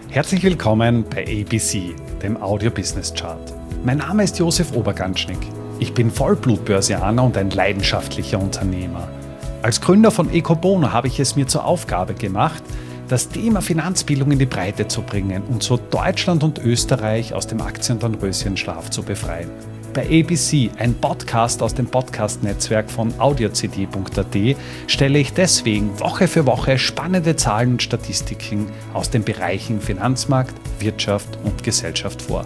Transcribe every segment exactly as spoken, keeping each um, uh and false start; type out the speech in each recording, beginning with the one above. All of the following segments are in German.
Herzlich willkommen bei A B C, dem Audio Business Chart. Mein Name ist Josef Oberganschnick. Ich bin Vollblutbörsianer und ein leidenschaftlicher Unternehmer. Als Gründer von Ecobono habe ich es mir zur Aufgabe gemacht, das Thema Finanzbildung in die Breite zu bringen und so Deutschland und Österreich aus dem Aktien- und Dornröschenschlaf zu befreien. Bei A B C, ein Podcast aus dem Podcast-Netzwerk von audio c d punkt a t, stelle ich deswegen Woche für Woche spannende Zahlen und Statistiken aus den Bereichen Finanzmarkt, Wirtschaft und Gesellschaft vor.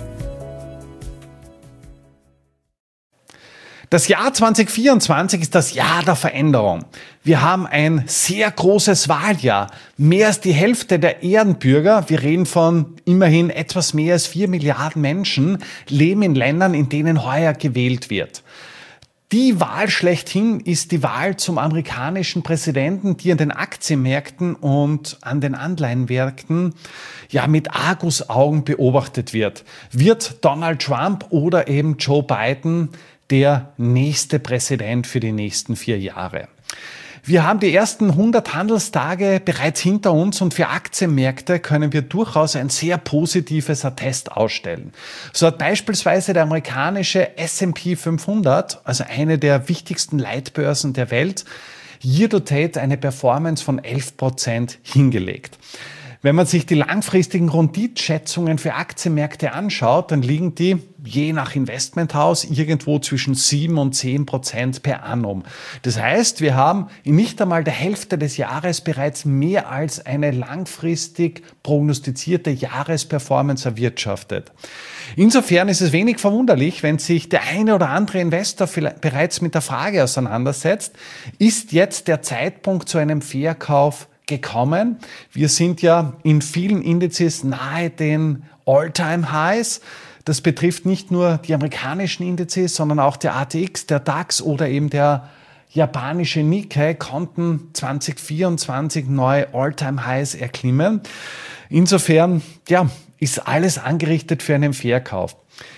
Das Jahr zwanzig vierundzwanzig ist das Jahr der Veränderung. Wir haben ein sehr großes Wahljahr. Mehr als die Hälfte der Erdenbürger, wir reden von immerhin etwas mehr als vier Milliarden Menschen, leben in Ländern, in denen heuer gewählt wird. Die Wahl schlechthin ist die Wahl zum amerikanischen Präsidenten, die an den Aktienmärkten und an den Anleihenmärkten ja mit Argusaugen beobachtet wird. Wird Donald Trump oder eben Joe Biden der nächste Präsident für die nächsten vier Jahre? Wir haben die ersten hundert Handelstage bereits hinter uns und für Aktienmärkte können wir durchaus ein sehr positives Attest ausstellen. So hat beispielsweise der amerikanische S and P fünfhundert, also eine der wichtigsten Leitbörsen der Welt, year to date eine Performance von elf Prozent hingelegt. Wenn man sich die langfristigen Renditschätzungen für Aktienmärkte anschaut, dann liegen die je nach Investmenthaus irgendwo zwischen sieben und zehn Prozent per annum. Das heißt, wir haben in nicht einmal der Hälfte des Jahres bereits mehr als eine langfristig prognostizierte Jahresperformance erwirtschaftet. Insofern ist es wenig verwunderlich, wenn sich der eine oder andere Investor bereits mit der Frage auseinandersetzt, ist jetzt der Zeitpunkt zu einem Verkauf gekommen? Wir sind ja in vielen Indizes nahe den All-Time-Highs. Das betrifft nicht nur die amerikanischen Indizes, sondern auch der A T X, der DAX oder eben der japanische Nikkei konnten zwanzig vierundzwanzig neue All-Time-Highs erklimmen. Insofern, ja, ist alles angerichtet für einen Verkauf.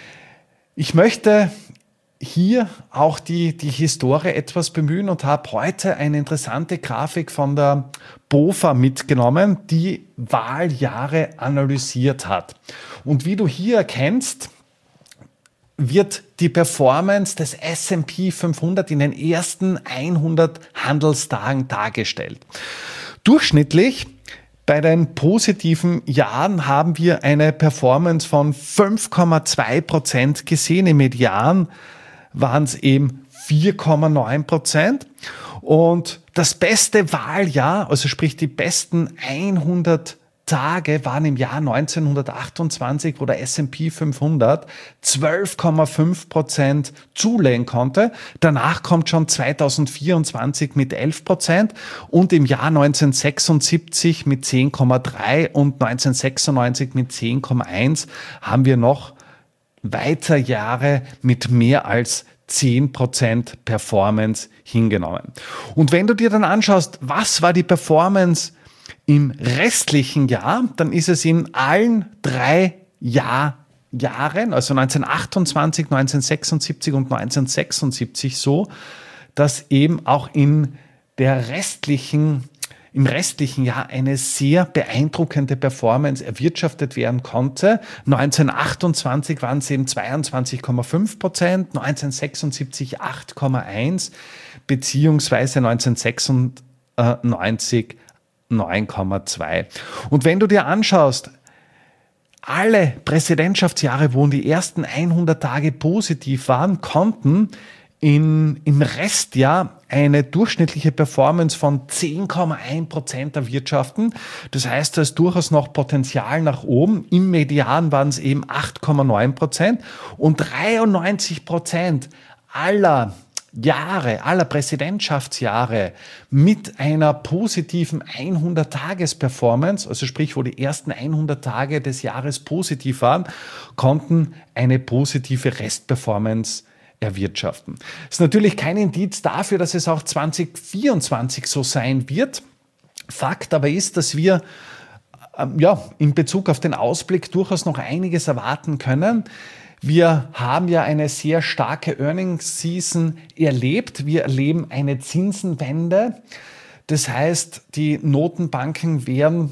Ich möchte hier auch die, die Historie etwas bemühen und habe heute eine interessante Grafik von der BofA mitgenommen, die Wahljahre analysiert hat. Und wie du hier erkennst, wird die Performance des S and P fünfhundert in den ersten hundert Handelstagen dargestellt. Durchschnittlich bei den positiven Jahren haben wir eine Performance von fünf Komma zwei Prozent gesehen. Im Median waren es eben vier Komma neun Prozent. Und das beste Wahljahr, also sprich die besten hundert Tage, waren im Jahr neunzehnhundertachtundzwanzig, wo der S and P fünfhundert zwölf Komma fünf Prozent zulegen konnte. Danach kommt schon zweitausendvierundzwanzig mit elf Prozent und im Jahr neunzehnhundertsechsundsiebzig mit zehn Komma drei und neunzehnhundertsechsundneunzig mit zehn Komma eins haben wir noch weiter Jahre mit mehr als zehn Prozent Performance hingenommen. Und wenn du dir dann anschaust, was war die Performance im restlichen Jahr, dann ist es in allen drei Jahr, Jahren, also neunzehnhundertachtundzwanzig, neunzehnhundertsechsundsiebzig und neunzehnhundertsechsundsiebzig so, dass eben auch in der restlichen im restlichen Jahr eine sehr beeindruckende Performance erwirtschaftet werden konnte. neunzehnhundertachtundzwanzig waren es eben zweiundzwanzig Komma fünf Prozent, neunzehnhundertsechsundsiebzig acht Komma eins beziehungsweise neunzehnhundertsechsundneunzig neun Komma zwei. Und wenn du dir anschaust, alle Präsidentschaftsjahre, wo die ersten hundert Tage positiv waren, konnten in, im Restjahr eine durchschnittliche Performance von zehn Komma eins Prozent erwirtschaften. Das heißt, da ist durchaus noch Potenzial nach oben. Im Median waren es eben acht Komma neun Prozent und dreiundneunzig Prozent aller Jahre, aller Präsidentschaftsjahre mit einer positiven hundert-Tages-Performance, also sprich, wo die ersten hundert Tage des Jahres positiv waren, konnten eine positive Restperformance erwirtschaften. Das ist natürlich kein Indiz dafür, dass es auch zwanzig vierundzwanzig so sein wird. Fakt aber ist, dass wir ähm, ja, in Bezug auf den Ausblick durchaus noch einiges erwarten können. Wir haben ja eine sehr starke Earnings Season erlebt. Wir erleben eine Zinsenwende. Das heißt, die Notenbanken werden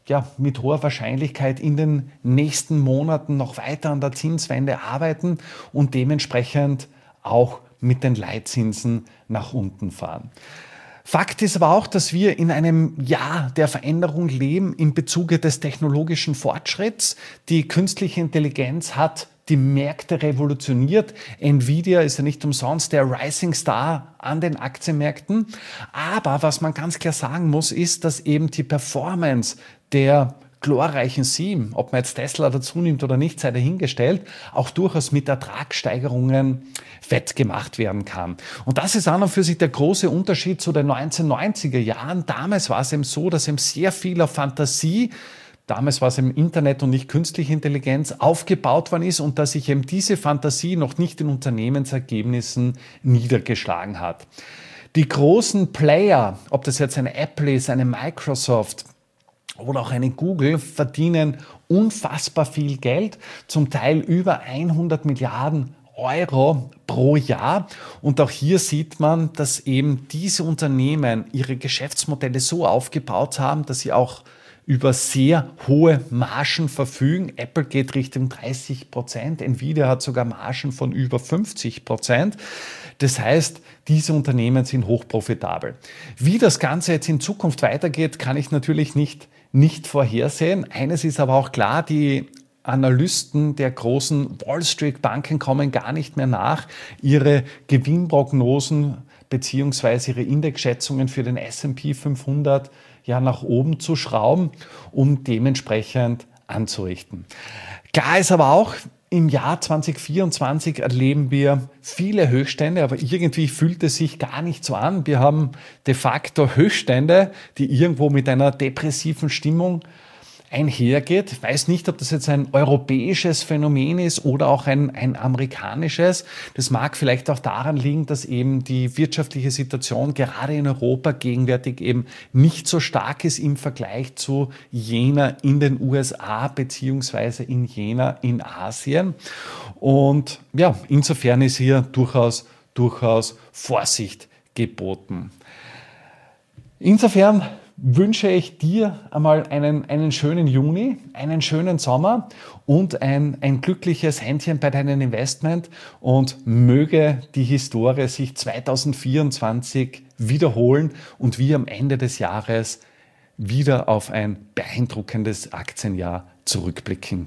ja, mit hoher Wahrscheinlichkeit in den nächsten Monaten noch weiter an der Zinswende arbeiten und dementsprechend auch mit den Leitzinsen nach unten fahren. Fakt ist aber auch, dass wir in einem Jahr der Veränderung leben im Bezuge des technologischen Fortschritts. Die künstliche Intelligenz hat die Märkte revolutioniert. Nvidia ist ja nicht umsonst der Rising Star an den Aktienmärkten. Aber was man ganz klar sagen muss, ist, dass eben die Performance der glorreichen Sieben, ob man jetzt Tesla dazu nimmt oder nicht, sei dahingestellt, auch durchaus mit Ertragssteigerungen fett gemacht werden kann. Und das ist an und für sich der große Unterschied zu den neunzehnhundertneunziger Jahren. Damals war es eben so, dass eben sehr viel auf Fantasie, damals war es im Internet und nicht künstliche Intelligenz, aufgebaut worden ist und dass sich eben diese Fantasie noch nicht in Unternehmensergebnissen niedergeschlagen hat. Die großen Player, ob das jetzt eine Apple ist, eine Microsoft oder auch eine Google, verdienen unfassbar viel Geld, zum Teil über hundert Milliarden Euro pro Jahr. Und auch hier sieht man, dass eben diese Unternehmen ihre Geschäftsmodelle so aufgebaut haben, dass sie auch über sehr hohe Margen verfügen. Apple geht Richtung dreißig Prozent, Nvidia hat sogar Margen von über fünfzig Prozent. Das heißt, diese Unternehmen sind hochprofitabel. Wie das Ganze jetzt in Zukunft weitergeht, kann ich natürlich nicht, nicht vorhersehen. Eines ist aber auch klar, die Analysten der großen Wall Street Banken kommen gar nicht mehr nach, ihre Gewinnprognosen beziehungsweise ihre Indexschätzungen für den S und P fünfhundert ja nach oben zu schrauben, um dementsprechend anzurichten. Klar ist aber auch, im Jahr zwanzig vierundzwanzig erleben wir viele Höchststände, aber irgendwie fühlt es sich gar nicht so an. Wir haben de facto Höchststände, die irgendwo mit einer depressiven Stimmung einhergeht. Ich weiß nicht, ob das jetzt ein europäisches Phänomen ist oder auch ein, ein amerikanisches. Das mag vielleicht auch daran liegen, dass eben die wirtschaftliche Situation gerade in Europa gegenwärtig eben nicht so stark ist im Vergleich zu jener in den U S A beziehungsweise in jener in Asien. Und ja, insofern ist hier durchaus, durchaus Vorsicht geboten. Insofern wünsche ich dir einmal einen, einen schönen Juni, einen schönen Sommer und ein, ein glückliches Händchen bei deinem Investment und möge die Historie sich zwanzig vierundzwanzig wiederholen und wir am Ende des Jahres wieder auf ein beeindruckendes Aktienjahr zurückblicken.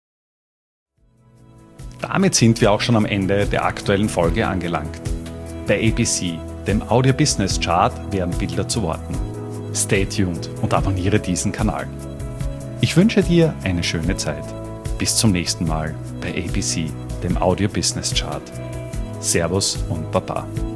Damit sind wir auch schon am Ende der aktuellen Folge angelangt. Bei A B C, dem Audio Business Chart, werden Bilder zu Worten. Stay tuned und abonniere diesen Kanal. Ich wünsche dir eine schöne Zeit. Bis zum nächsten Mal bei A B C, dem Audio Business Chart. Servus und Baba.